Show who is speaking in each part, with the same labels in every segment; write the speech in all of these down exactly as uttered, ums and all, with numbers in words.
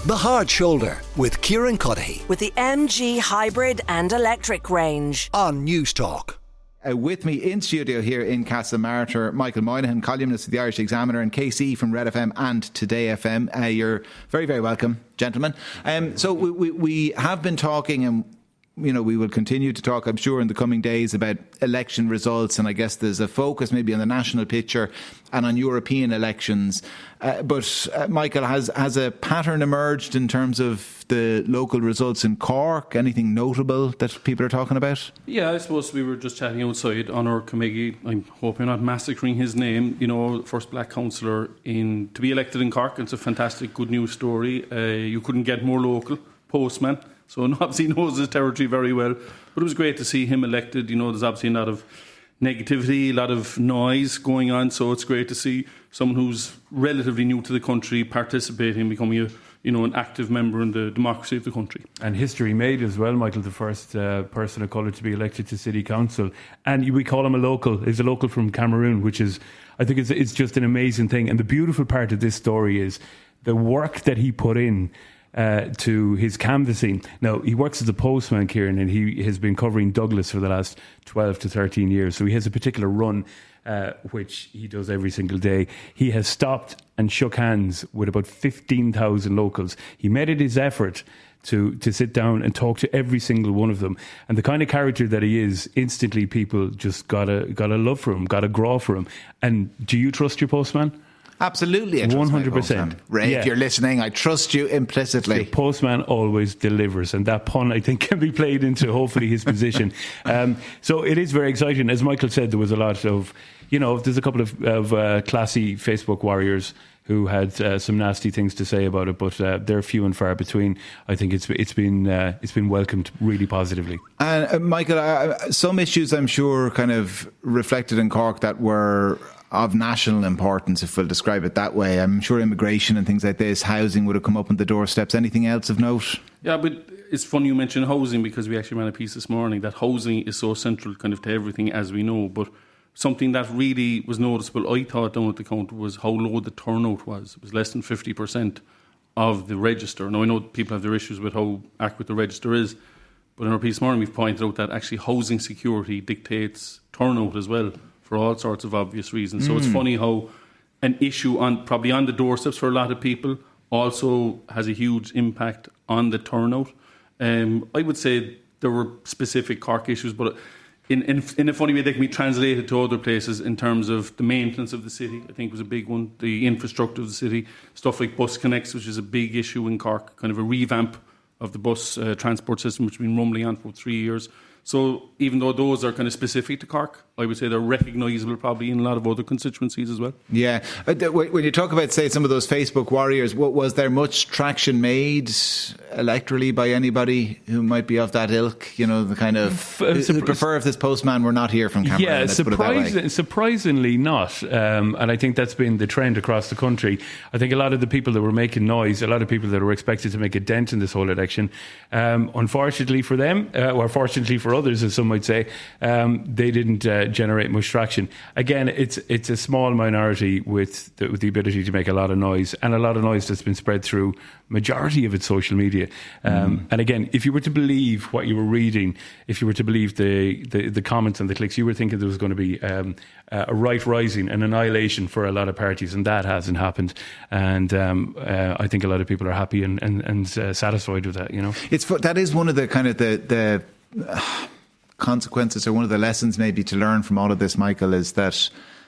Speaker 1: The Hard Shoulder with Kieran Cuddihy.
Speaker 2: With the M G hybrid and electric range.
Speaker 1: On News Talk.
Speaker 3: Uh, with me in studio here in Castlemartyr, Michael Moynihan, columnist of the Irish Examiner, and K C from Red F M and Today F M. Uh, you're very, very welcome, gentlemen. Um, so we, we, we have been talking, and you know we will continue to talk, I'm sure, in the coming days about election results, and I guess there's a focus maybe on the national picture and on European elections. Uh, but uh, Michael, has has a pattern emerged in terms of the local results in Cork? Anything notable that people are talking about?
Speaker 4: Yeah, I suppose we were just chatting outside on our committee. I'm hoping not massacring his name. You know, first black councillor in to be elected in Cork. It's a fantastic, good news story. Uh, you couldn't get more local. Postman. So obviously knows his territory very well. But it was great to see him elected. You know, there's obviously a lot of negativity, a lot of noise going on. So it's great to see someone who's relatively new to the country participating, becoming a you know an active member in the democracy of the country.
Speaker 5: And history made as well, Michael, the first uh, person of colour to be elected to City Council. And we call him a local. He's a local from Cameroon, which is, I think it's, it's just an amazing thing. And the beautiful part of this story is the work that he put in Uh, to his canvassing. Now, he works as a postman, Kieran, and he has been covering Douglas for the last twelve to thirteen years. So he has a particular run, uh, which he does every single day. He has stopped and shook hands with about fifteen thousand locals. He made it his effort to to sit down and talk to every single one of them. And the kind of character that he is, instantly people just got a, got a love for him, got a graw for him. And do you trust your postman?
Speaker 3: Absolutely, I trust
Speaker 5: one hundred percent.
Speaker 3: my postman. Ray,
Speaker 5: yeah.
Speaker 3: if you're listening, I trust you implicitly.
Speaker 5: The postman always delivers, and that pun, I think, can be played into hopefully his position. Um, so it is very exciting. As Michael said, there was a lot of, you know, there's a couple of, of uh, classy Facebook warriors who had uh, some nasty things to say about it, but uh, they're few and far between. I think it's it's been uh, it's been welcomed really positively.
Speaker 3: And uh, Michael, uh, some issues I'm sure kind of reflected in Cork that were of national importance, if we'll describe it that way. I'm sure immigration and things like this, housing would have come up on the doorsteps. Anything else of note?
Speaker 4: Yeah, but it's funny you mentioned housing, because we actually ran a piece this morning that housing is so central kind of to everything, as we know. But something that really was noticeable, I thought, down at the counter, was how low the turnout was. It was less than fifty percent of the register. Now, I know people have their issues with how accurate the register is, but in our piece this morning we've pointed out that actually housing security dictates turnout as well, for all sorts of obvious reasons. So mm. it's funny how an issue on probably on the doorsteps for a lot of people also has a huge impact on the turnout. Um, I would say there were specific Cork issues, but in, in in a funny way they can be translated to other places in terms of the maintenance of the city. I think was a big one. The infrastructure of the city, stuff like bus connects, which is a big issue in Cork, kind of a revamp of the bus uh, transport system, which has been rumbling on for three years. So even though those are kind of specific to Cork, I would say they're recognisable probably in a lot of other constituencies as well.
Speaker 3: Yeah. When you talk about, say, some of those Facebook warriors, was there much traction made electorally by anybody who might be of that ilk? You know, the kind of, uh, who prefer if this postman were not here from Cameroon?
Speaker 5: Yeah,
Speaker 3: let's put it that way.
Speaker 5: Surprisingly not. Um, and I think that's been the trend across the country. I think a lot of the people that were making noise, a lot of people that were expected to make a dent in this whole election, um, unfortunately for them, uh, or fortunately for others, as some might say, um, they didn't uh, generate much traction. Again, it's it's a small minority with the, with the ability to make a lot of noise, and a lot of noise that's been spread through majority of its social media. Um, mm. And again, if you were to believe what you were reading, if you were to believe the, the, the comments and the clicks, you were thinking there was going to be um, a right rising, an annihilation for a lot of parties, and that hasn't happened. And um, uh, I think a lot of people are happy and, and, and uh, satisfied with that, you know.
Speaker 3: It's that is one of the kind of the... the uh, consequences, or one of the lessons maybe to learn from all of this, Michael, is that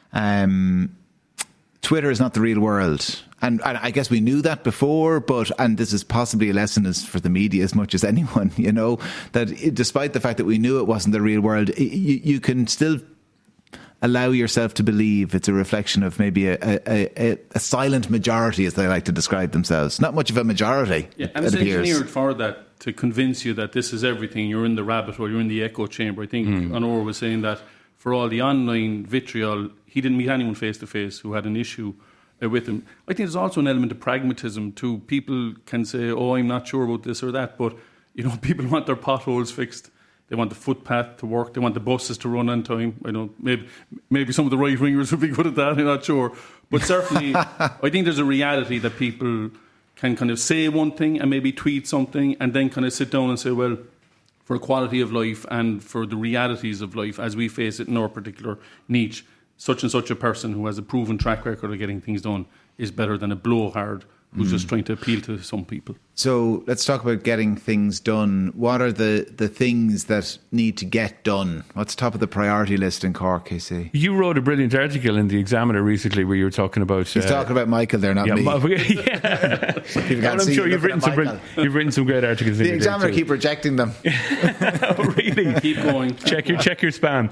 Speaker 3: um, Twitter is not the real world. And, and I guess we knew that before, but, and this is possibly a lesson is for the media as much as anyone, you know, that it, despite the fact that we knew it wasn't the real world, you, you can still allow yourself to believe it's a reflection of maybe a, a, a, a silent majority, as they like to describe themselves. Not much of a majority,
Speaker 4: yeah, and
Speaker 3: it
Speaker 4: it's
Speaker 3: appears.
Speaker 4: engineered for that, to convince you that this is everything. You're in the rabbit hole, you're in the echo chamber. I think mm. Honor was saying that for all the online vitriol, he didn't meet anyone face to face who had an issue uh, with him. I think there's also an element of pragmatism too. People can say, oh, I'm not sure about this or that, but you know, people want their potholes fixed. They want the footpath to work. They want the buses to run on time. I know maybe maybe some of the right wingers would be good at that. I'm not sure, but certainly I think there's a reality that people can kind of say one thing and maybe tweet something and then kind of sit down and say, well, for quality of life and for the realities of life as we face it in our particular niche, such and such a person who has a proven track record of getting things done is better than a blowhard who's mm. just trying to appeal to some people.
Speaker 3: So let's talk about getting things done. What are the, the things that need to get done? What's top of the priority list in Cork, K C?
Speaker 5: You wrote a brilliant article in the Examiner recently where you were talking about...
Speaker 3: He's
Speaker 5: uh,
Speaker 3: talking about Michael there, not
Speaker 5: yeah,
Speaker 3: me.
Speaker 5: Ma- yeah.
Speaker 3: I'm
Speaker 5: I'm sure you've written, some br- you've written some great articles.
Speaker 3: The
Speaker 5: in
Speaker 3: Examiner keep rejecting them.
Speaker 5: Oh, really?
Speaker 4: Keep going.
Speaker 5: Check your check your spam.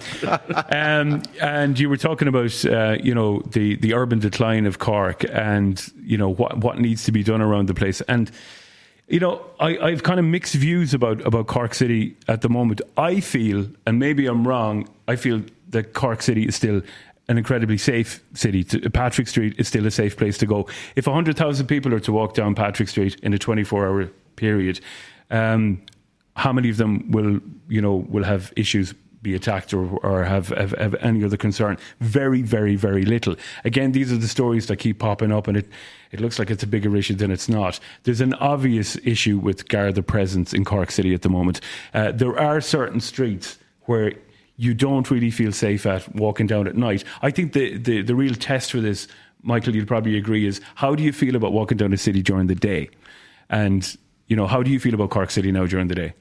Speaker 5: Um, and you were talking about uh, you know the, the urban decline of Cork and you know what what needs to be done around the place. And you know, I, I've kind of mixed views about, about Cork City at the moment. I feel, and maybe I'm wrong, I feel that Cork City is still an incredibly safe city. Patrick Street is still a safe place to go. If one hundred thousand people are to walk down Patrick Street in a twenty-four hour period, um, how many of them will, you know, will have issues, be attacked or, or have, have, have any other concern? Very, very, very little. Again, these are the stories that keep popping up and it, it looks like it's a bigger issue than it's not. There's an obvious issue with Garda presence in Cork City at the moment. Uh, there are certain streets where you don't really feel safe at walking down at night. I think the, the, the real test for this, Michael, you'll probably agree, is how do you feel about walking down the city during the day? And, you know, how do you feel about Cork City now during the day?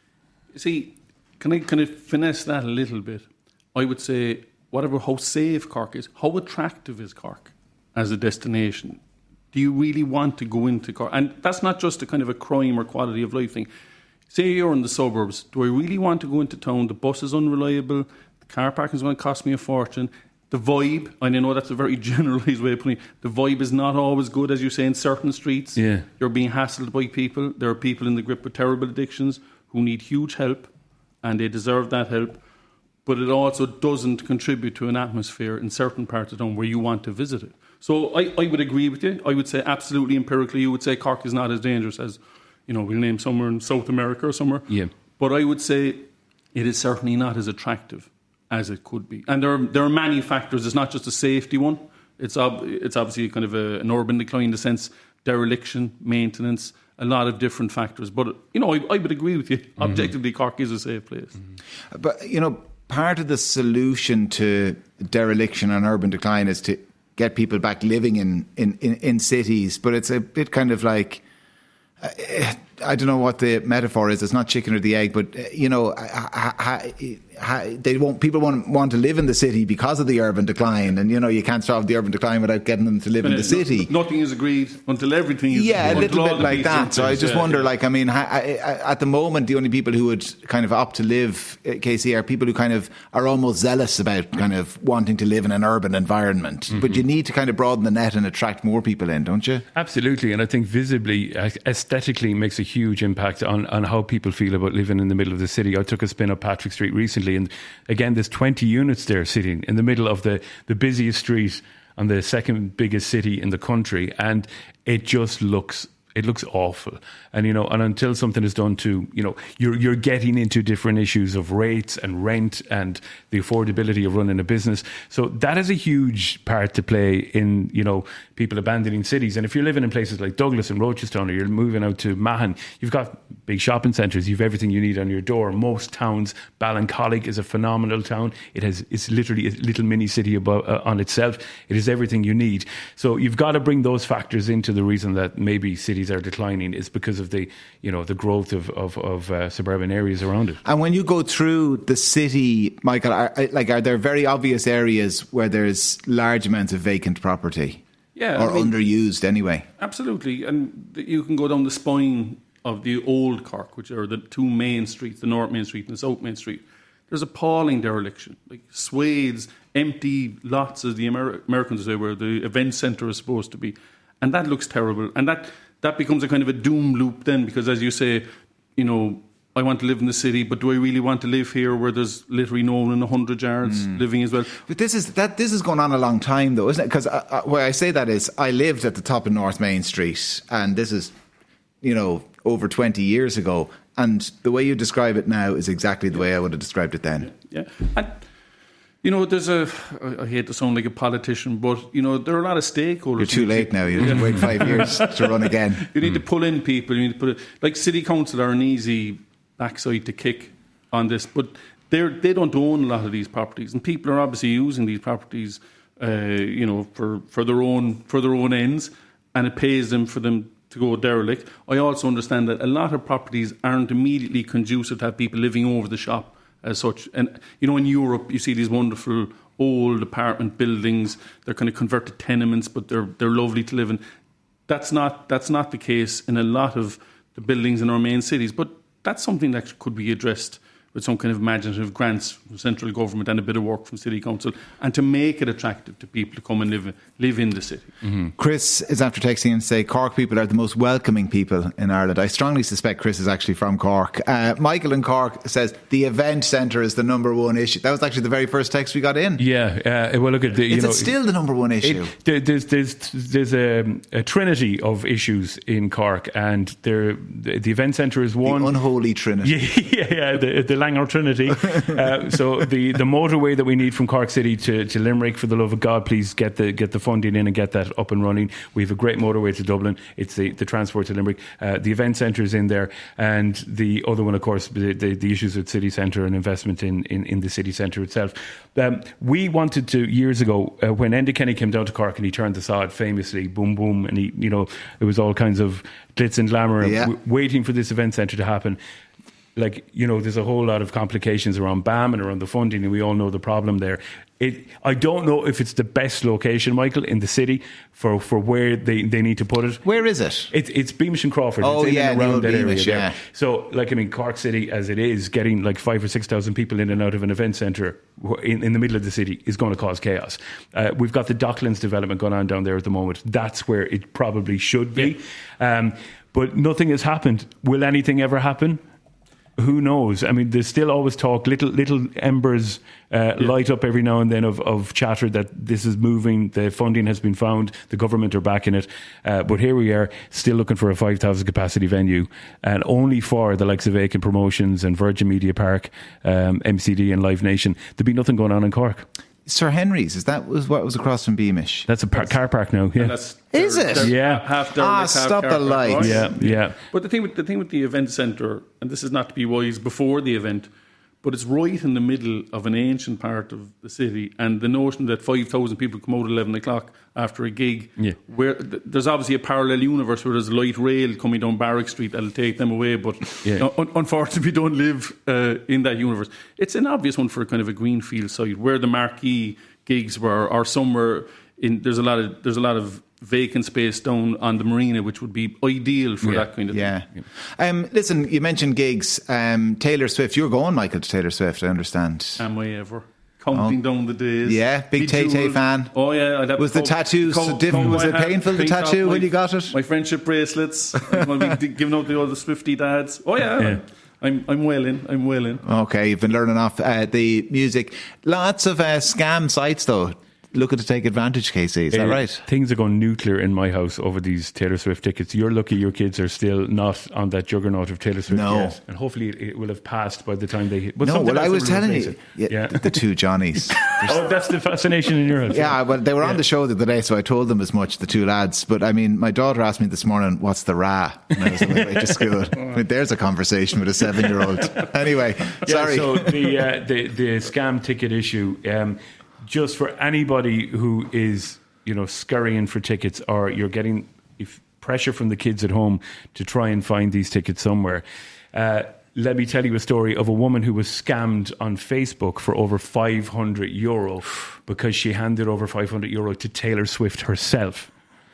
Speaker 4: See, Can I kind of finesse that a little bit? I would say, whatever, how safe Cork is, how attractive is Cork as a destination? Do you really want to go into Cork? And that's not just a kind of a crime or quality of life thing. Say you're in the suburbs. Do I really want to go into town? The bus is unreliable. The car parking is going to cost me a fortune. The vibe, and I know that's a very generalised way of putting it, the vibe is not always good, as you say, in certain streets.
Speaker 5: Yeah.
Speaker 4: You're being hassled by people. There are people in the grip with terrible addictions who need huge help, and they deserve that help. But it also doesn't contribute to an atmosphere in certain parts of town where you want to visit it. So I, I would agree with you. I would say absolutely empirically, you would say Cork is not as dangerous as, you know, we'll name somewhere in South America or somewhere.
Speaker 5: Yeah.
Speaker 4: But I would say it is certainly not as attractive as it could be. And there are, there are many factors. It's not just a safety one. It's ob- it's obviously kind of a, an urban decline in the sense dereliction, maintenance, a lot of different factors. But, you know, I, I would agree with you. Mm-hmm. Objectively, Cork is a safe place.
Speaker 3: Mm-hmm. But, you know, part of the solution to dereliction and urban decline is to get people back living in, in, in, in cities. But it's a bit kind of like, uh, I don't know what the metaphor is. It's not chicken or the egg, but, uh, you know, I, I, I, I, they won't, people won't want to live in the city because of the urban decline. And, you know, you can't solve the urban decline without getting them to live and in the city.
Speaker 4: No, nothing is agreed until everything is
Speaker 3: Yeah,
Speaker 4: agreed.
Speaker 3: a little bit like that. So I just
Speaker 4: yeah,
Speaker 3: wonder,
Speaker 4: yeah.
Speaker 3: like, I mean, I, I, at the moment, the only people who would kind of opt to live, uh, K C, are people who kind of are almost zealous about kind of wanting to live in an urban environment. Mm-hmm. But you need to kind of broaden the net and attract more people in, don't you?
Speaker 5: Absolutely. And I think visibly, aesthetically makes a huge impact on, on how people feel about living in the middle of the city. I took a spin up Patrick Street recently, and again, there's twenty units there sitting in the middle of the, the busiest street on the second biggest city in the country, and it just looks it looks awful. And you know, and until something is done to, you know, you're you're getting into different issues of rates and rent and the affordability of running a business. So that is a huge part to play in, you know, people abandoning cities. And if you're living in places like Douglas and Rochestown, or you're moving out to Mahon, you've got big shopping centres, you've everything you need on your door. Most towns, Ballincollig is a phenomenal town. It has, it's literally a little mini city above, uh, on itself. It is everything you need. So you've got to bring those factors into the reason that maybe cities are declining is because of the, you know, the growth of, of, of uh, suburban areas around it.
Speaker 3: And when you go through the city, Michael, are, like, are there very obvious areas where there's large amounts of vacant property?
Speaker 4: Yeah,
Speaker 3: or I mean, underused anyway?
Speaker 4: Absolutely. And you can go down the spine of the old Cork, which are the two main streets, the North Main Street and the South Main Street. There's appalling dereliction, like swathes, empty lots, as the Amer- Americans say, where the event centre is supposed to be. And that looks terrible. And that, that becomes a kind of a doom loop then, because as you say, you know, I want to live in the city, but do I really want to live here where there's literally no one in one hundred yards mm. living as well?
Speaker 3: But this is that this is going on a long time, though, isn't it? Because why I say that is I lived at the top of North Main Street, and this is, you know, over twenty years ago. And the way you describe it now is exactly the way I would have described it then.
Speaker 4: Yeah. yeah. And You know, there's a, I hate to sound like a politician, but, you know, there are a lot of stakeholders.
Speaker 3: You're too late now. You have to wait five years to run again.
Speaker 4: You need mm. to pull in people. You need to put it, like City Council are an easy backside to kick on this, but they're, they don't own a lot of these properties, and people are obviously using these properties, uh, you know, for, for their own for their own ends, and it pays them for them to go derelict. I also understand that a lot of properties aren't immediately conducive to have people living over the shop as such. And, you know, in Europe, you see these wonderful old apartment buildings. They're kind of converted tenements, but they're they're lovely to live in. That's not that's not the case in a lot of the buildings in our main cities. But that's something that could be addressed with some kind of imaginative grants from central government and a bit of work from City Council, and to make it attractive to people to come and live live in the city.
Speaker 3: Mm-hmm. Chris is after texting and say Cork people are the most welcoming people in Ireland. I strongly suspect Chris is actually from Cork. Uh, Michael in Cork says the event centre is the number one issue. That was actually the very first text we got in.
Speaker 5: Yeah, uh, well, look at the. You
Speaker 3: is
Speaker 5: know,
Speaker 3: it still the number one issue?
Speaker 5: It, there, there's there's there's a, a trinity of issues in Cork, and there the, the event centre is one.
Speaker 3: The unholy trinity.
Speaker 5: Yeah, yeah, the, the Langer Trinity. Uh, so the, the motorway that we need from Cork City to, to Limerick, for the love of God, please get the get the funding in and get that up and running. We have a great motorway to Dublin. It's the, the transport to Limerick. Uh, the event centre is in there, and the other one, of course, the, the, the issues with city centre and investment in, in, in the city centre itself. Um, we wanted to, years ago, uh, when Enda Kenny came down to Cork and he turned the sod famously, boom, boom, and he, you know, it was all kinds of glitz and glamour,
Speaker 3: yeah.
Speaker 5: w- waiting for this event centre to happen. Like, you know, there's a whole lot of complications around B A M and around the funding, and we all know the problem there. It, I don't know if it's the best location, Michael, in the city for, for where they, they need to put it.
Speaker 3: Where is it?
Speaker 5: It it's Beamish and Crawford.
Speaker 3: Oh,
Speaker 5: it's in
Speaker 3: yeah,
Speaker 5: and around that
Speaker 3: Beamish,
Speaker 5: area
Speaker 3: yeah.
Speaker 5: there. So, like, I mean, Cork City, as it is, getting like five or six thousand people in and out of an event centre in, in the middle of the city is going to cause chaos. Uh, we've got the Docklands development going on down there at the moment. That's where it probably should be. Yeah. Um, but nothing has happened. Will anything ever happen? Who knows? I mean, there's still always talk, little little embers uh, yeah. light up every now and then of, of chatter that this is moving, the funding has been found, the government are backing it. Uh, but here we are, still looking for a five thousand capacity venue, and only for the likes of Aiken Promotions and Virgin Media Park, um, M C D and Live Nation. There'd be nothing going on in Cork.
Speaker 3: Sir Henry's, is that was what was across from Beamish?
Speaker 5: That's a par- car park now. Yeah,
Speaker 4: that's,
Speaker 3: is it?
Speaker 5: Yeah,
Speaker 4: half
Speaker 3: ah, stop the lights.
Speaker 5: Yeah, yeah.
Speaker 4: But the thing with the thing with the event centre, and this is not to be wise before the event, but it's right in the middle of an ancient part of the city, and the notion that five thousand people come out at eleven o'clock after a gig,
Speaker 5: yeah.
Speaker 4: where th- there's obviously a parallel universe where there's a light rail coming down Barrack Street that'll take them away, but yeah. un- unfortunately we don't live uh, in that universe. It's an obvious one for kind of a greenfield site where the marquee gigs were, or somewhere in there's a lot of there's a lot of vacant space down on the marina, which would be ideal for
Speaker 3: yeah,
Speaker 4: that kind of
Speaker 3: yeah.
Speaker 4: thing.
Speaker 3: Yeah. Um, listen, you mentioned gigs. Um, Taylor Swift, you're going, Michael, to Taylor Swift, I understand.
Speaker 4: Am I ever? Counting oh. down the days.
Speaker 3: Yeah, big Tay Tay fan.
Speaker 4: Oh yeah, I'd have
Speaker 3: was the
Speaker 4: co-
Speaker 3: tattoo
Speaker 4: co-
Speaker 3: so different?
Speaker 4: co-
Speaker 3: Was it painful, the tattoo,
Speaker 4: my,
Speaker 3: when you got it?
Speaker 4: My friendship bracelets. I'm going to be giving out the other Swiftie dads. Oh yeah. yeah. I'm I'm well in. I'm well in.
Speaker 3: Okay, you've been learning off uh, the music. Lots of uh, scam sites though. Looking to take advantage, K C, is that uh, right?
Speaker 5: Things are going nuclear in my house over these Taylor Swift tickets. You're lucky your kids are still not on that juggernaut of Taylor Swift
Speaker 3: no.
Speaker 5: yet. And hopefully it, it will have passed by the time they hit.
Speaker 3: But no, well, I was telling you. Yeah,
Speaker 5: yeah.
Speaker 3: The two Johnnies.
Speaker 5: Oh, that's the fascination in your house.
Speaker 3: Yeah, well, they were
Speaker 5: yeah.
Speaker 3: on the show the other day, so I told them as much, the two lads. But I mean, my daughter asked me this morning, what's the Ra? And I was on my way to school. I mean, there's a conversation with a seven-year-old. Anyway,
Speaker 5: yeah,
Speaker 3: sorry.
Speaker 5: So the, uh, the, the scam ticket issue... Um, just for anybody who is, you know, scurrying for tickets, or you're getting if pressure from the kids at home to try and find these tickets somewhere. Uh, let me tell you a story of a woman who was scammed on Facebook for over five hundred euro because she handed over five hundred euro to Taylor Swift herself.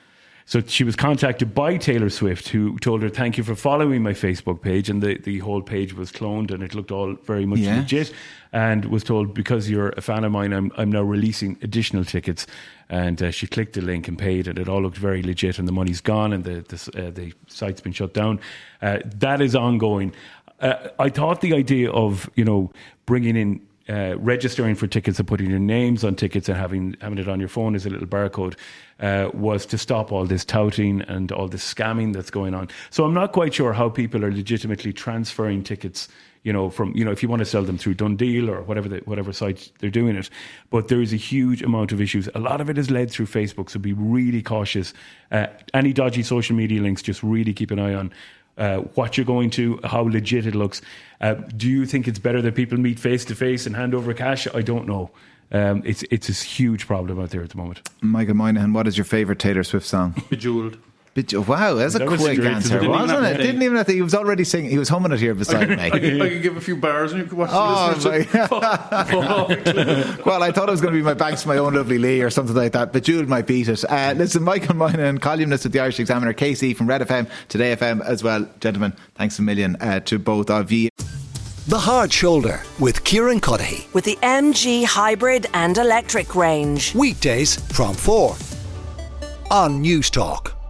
Speaker 5: So she was contacted by Taylor Swift, who told her, thank you for following my Facebook page. And the, the whole page was cloned and it looked all very much yeah. legit. And was told, because you're a fan of mine, I'm, I'm now releasing additional tickets. And uh, she clicked the link and paid, and it all looked very legit. And the money's gone, and the, the, uh, the site's been shut down. Uh, that is ongoing. Uh, I thought the idea of, you know, bringing in uh, registering for tickets and putting your names on tickets and having having it on your phone as a little barcode uh, was to stop all this touting and all this scamming that's going on. So I'm not quite sure how people are legitimately transferring tickets, you know, from, you know, if you want to sell them through Dundeal or whatever the, whatever site they're doing it. But there is a huge amount of issues. A lot of it is led through Facebook, so be really cautious. Uh, any dodgy social media links, just really keep an eye on uh, what you're going to, how legit it looks. Uh, do you think it's better that people meet face to face and hand over cash? I don't know. Um, it's it's a huge problem out there at the moment.
Speaker 3: Michael Moynihan, what is your favourite Taylor Swift song?
Speaker 4: Bejeweled.
Speaker 3: Bejeweled. Wow, that's a
Speaker 5: That was
Speaker 3: quick
Speaker 5: straight to
Speaker 3: answer,
Speaker 5: the-
Speaker 3: wasn't it?
Speaker 4: Didn't even have to
Speaker 3: Didn't even have to. He was already singing. He was humming it here beside me.
Speaker 4: I could, I could give a few bars and you could watch
Speaker 3: Oh,
Speaker 4: the listeners.
Speaker 3: Well, I thought it was going to be My Bank's My Own Lovely Lee or something like that, but Jude might beat it. Uh, listen, Michael Moynihan, columnist at the Irish Examiner, K C from Red F M, Today F M as well. Gentlemen, thanks a million uh, to both of you.
Speaker 1: The Hard Shoulder with Kieran Cuddihy.
Speaker 2: With the M G hybrid and electric range.
Speaker 1: Weekdays from four on News Talk.